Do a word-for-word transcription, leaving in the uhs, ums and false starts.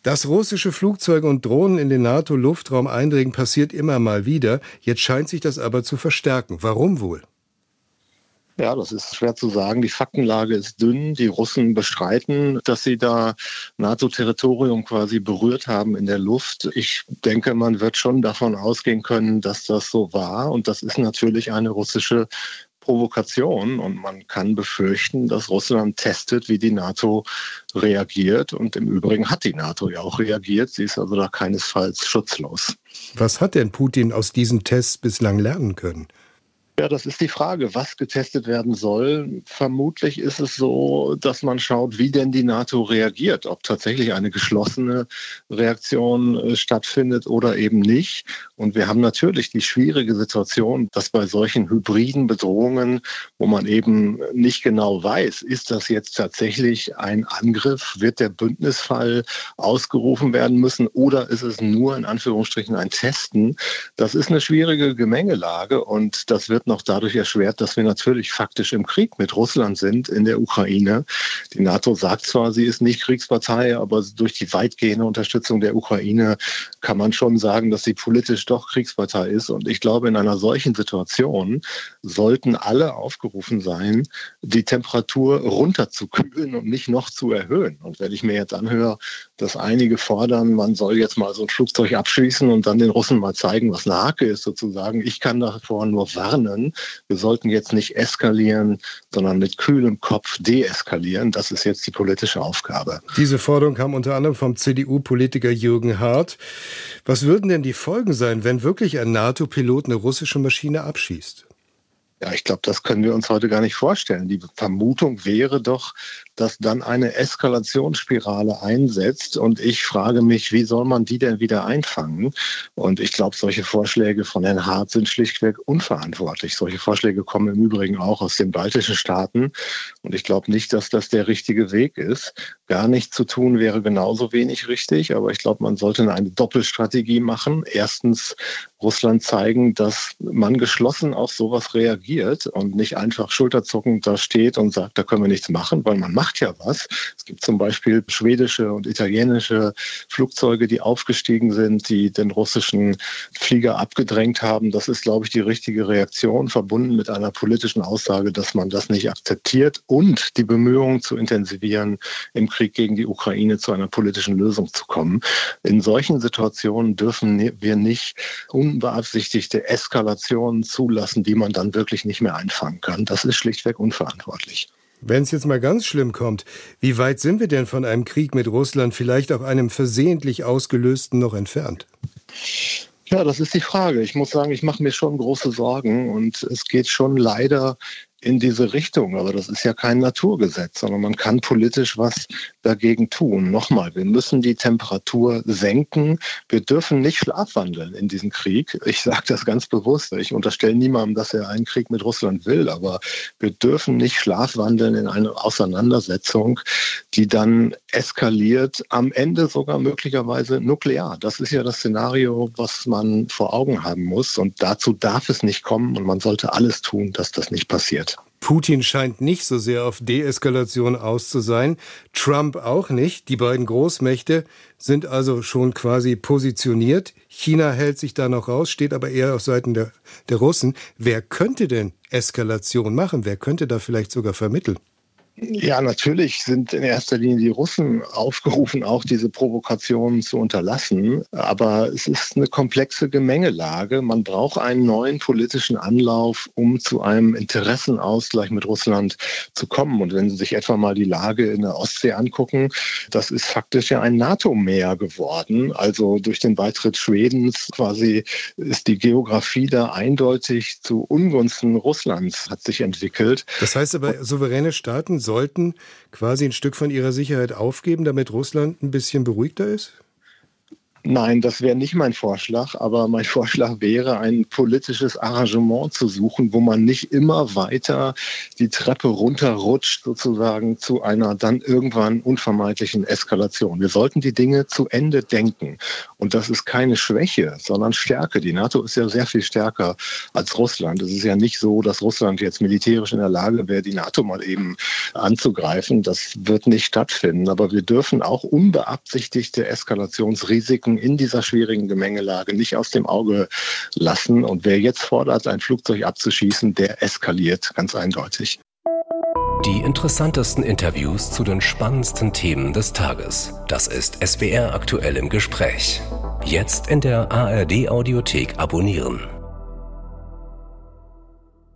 Dass russische Flugzeuge und Drohnen in den NATO-Luftraum eindringen, passiert immer mal wieder. Jetzt scheint sich das aber zu verstärken. Warum wohl? Ja, das ist schwer zu sagen. Die Faktenlage ist dünn. Die Russen bestreiten, dass sie da NATO-Territorium quasi berührt haben in der Luft. Ich denke, man wird schon davon ausgehen können, dass das so war. Und das ist natürlich eine russische Provokation. Und man kann befürchten, dass Russland testet, wie die NATO reagiert. Und im Übrigen hat die NATO ja auch reagiert. Sie ist also da keinesfalls schutzlos. Was hat denn Putin aus diesen Tests bislang lernen können? Ja, das ist die Frage, was getestet werden soll. Vermutlich ist es so, dass man schaut, wie denn die NATO reagiert, ob tatsächlich eine geschlossene Reaktion äh, stattfindet oder eben nicht. Und wir haben natürlich die schwierige Situation, dass bei solchen hybriden Bedrohungen, wo man eben nicht genau weiß, ist das jetzt tatsächlich ein Angriff, wird der Bündnisfall ausgerufen werden müssen oder ist es nur in Anführungsstrichen ein Testen? Das ist eine schwierige Gemengelage und das wird noch dadurch erschwert, dass wir natürlich faktisch im Krieg mit Russland sind in der Ukraine. Die NATO sagt zwar, sie ist nicht Kriegspartei, aber durch die weitgehende Unterstützung der Ukraine kann man schon sagen, dass sie politisch doch Kriegspartei ist. Und ich glaube, in einer solchen Situation sollten alle aufgerufen sein, die Temperatur runterzukühlen und nicht noch zu erhöhen. Und wenn ich mir jetzt anhöre, dass einige fordern, man soll jetzt mal so ein Flugzeug abschießen und dann den Russen mal zeigen, was eine Hake ist sozusagen. Ich kann davor nur warnen. Wir sollten jetzt nicht eskalieren, sondern mit kühlem Kopf deeskalieren. Das ist jetzt die politische Aufgabe. Diese Forderung kam unter anderem vom C D U-Politiker Jürgen Hart. Was würden denn die Folgen sein, wenn wirklich ein NATO-Pilot eine russische Maschine abschießt? Ja, ich glaube, das können wir uns heute gar nicht vorstellen. Die Vermutung wäre doch, dass dann eine Eskalationsspirale einsetzt. Und ich frage mich, wie soll man die denn wieder einfangen? Und ich glaube, solche Vorschläge von Herrn Hart sind schlichtweg unverantwortlich. Solche Vorschläge kommen im Übrigen auch aus den baltischen Staaten. Und ich glaube nicht, dass das der richtige Weg ist. Gar nichts zu tun wäre genauso wenig richtig. Aber ich glaube, man sollte eine Doppelstrategie machen. Erstens Russland zeigen, dass man geschlossen auf sowas reagiert und nicht einfach schulterzuckend da steht und sagt, da können wir nichts machen, weil man macht ja was. Es gibt zum Beispiel schwedische und italienische Flugzeuge, die aufgestiegen sind, die den russischen Flieger abgedrängt haben. Das ist, glaube ich, die richtige Reaktion, verbunden mit einer politischen Aussage, dass man das nicht akzeptiert und die Bemühungen zu intensivieren, im Krieg gegen die Ukraine zu einer politischen Lösung zu kommen. In solchen Situationen dürfen wir nicht unbeabsichtigte Eskalationen zulassen, die man dann wirklich nicht mehr einfangen kann. Das ist schlichtweg unverantwortlich. Wenn es jetzt mal ganz schlimm kommt, wie weit sind wir denn von einem Krieg mit Russland, vielleicht auch einem versehentlich ausgelösten, noch entfernt? Ja, das ist die Frage. Ich muss sagen, ich mache mir schon große Sorgen und es geht schon leider in diese Richtung. Aber das ist ja kein Naturgesetz, sondern man kann politisch was dagegen tun. Nochmal, wir müssen die Temperatur senken. Wir dürfen nicht schlafwandeln in diesem Krieg. Ich sage das ganz bewusst. Ich unterstelle niemandem, dass er einen Krieg mit Russland will. Aber wir dürfen nicht schlafwandeln in eine Auseinandersetzung, die dann eskaliert, am Ende sogar möglicherweise nuklear. Das ist ja das Szenario, was man vor Augen haben muss. Und dazu darf es nicht kommen. Und man sollte alles tun, dass das nicht passiert. Putin scheint nicht so sehr auf Deeskalation aus zu sein, Trump auch nicht. Die beiden Großmächte sind also schon quasi positioniert. China hält sich da noch raus, steht aber eher auf Seiten der, der Russen. Wer könnte denn Eskalation machen? Wer könnte da vielleicht sogar vermitteln? Ja, natürlich sind in erster Linie die Russen aufgerufen, auch diese Provokationen zu unterlassen. Aber es ist eine komplexe Gemengelage. Man braucht einen neuen politischen Anlauf, um zu einem Interessenausgleich mit Russland zu kommen. Und wenn Sie sich etwa mal die Lage in der Ostsee angucken, das ist faktisch ja ein NATO-Meer geworden. Also durch den Beitritt Schwedens quasi ist die Geografie da eindeutig zu Ungunsten Russlands hat sich entwickelt. Das heißt aber, souveräne Staaten sollten quasi ein Stück von ihrer Sicherheit aufgeben, damit Russland ein bisschen beruhigter ist? Nein, das wäre nicht mein Vorschlag, aber mein Vorschlag wäre, ein politisches Arrangement zu suchen, wo man nicht immer weiter die Treppe runterrutscht, sozusagen zu einer dann irgendwann unvermeidlichen Eskalation. Wir sollten die Dinge zu Ende denken. Und das ist keine Schwäche, sondern Stärke. Die NATO ist ja sehr viel stärker als Russland. Es ist ja nicht so, dass Russland jetzt militärisch in der Lage wäre, die NATO mal eben anzugreifen. Das wird nicht stattfinden. Aber wir dürfen auch unbeabsichtigte Eskalationsrisiken in dieser schwierigen Gemengelage nicht aus dem Auge lassen. Und wer jetzt fordert, ein Flugzeug abzuschießen, der eskaliert ganz eindeutig. Die interessantesten Interviews zu den spannendsten Themen des Tages. Das ist S W R aktuell im Gespräch. Jetzt in der A R D Audiothek abonnieren.